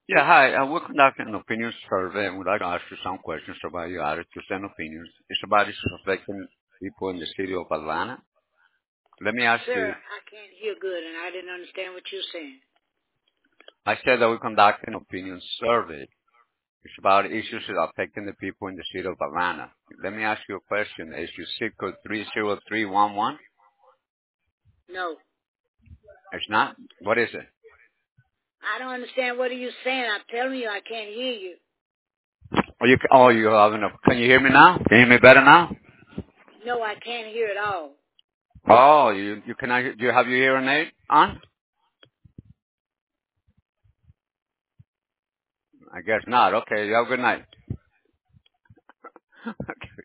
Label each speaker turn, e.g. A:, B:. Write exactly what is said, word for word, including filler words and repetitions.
A: Yeah, hi. Uh, we're conducting an opinion survey and we'd like to ask you some questions about your attitudes and opinions. It's about issues affecting people in the city of Atlanta. Let me ask
B: Sir,
A: you,
B: I can't hear good, and I didn't understand what you're saying.
A: I said that we're conducting an opinion survey. It's about issues affecting the people in the city of Atlanta. Let me ask you a question. Is your zip code three zero three one one?
B: No.
A: It's not? What is it?
B: I don't understand what are you saying. I'm telling you I can't hear you.
A: Oh, you, oh, you have enough. Can you hear me now? Can you hear me better now?
B: No, I can't hear at all.
A: Oh, you, you can, do you have your hearing aid on? I guess not. Okay, you have a good night. Okay.